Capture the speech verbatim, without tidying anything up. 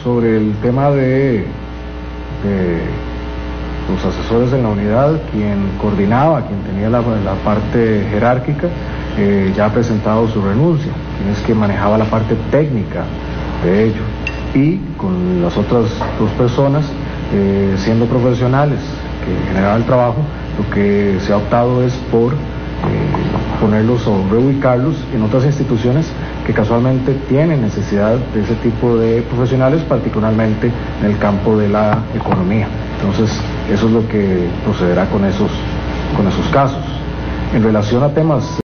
sobre el tema de, de los asesores en la unidad, quien coordinaba, quien tenía la, la parte jerárquica, eh, ya ha presentado su renuncia, quien es que manejaba la parte técnica de ello, y con las otras dos personas, eh, siendo profesionales que generaban el trabajo, lo que se ha optado es por eh, ponerlos o reubicarlos en otras instituciones que casualmente tienen necesidad de ese tipo de profesionales, particularmente en el campo de la economía. Entonces, eso es lo que procederá con esos, con esos casos. En relación a temas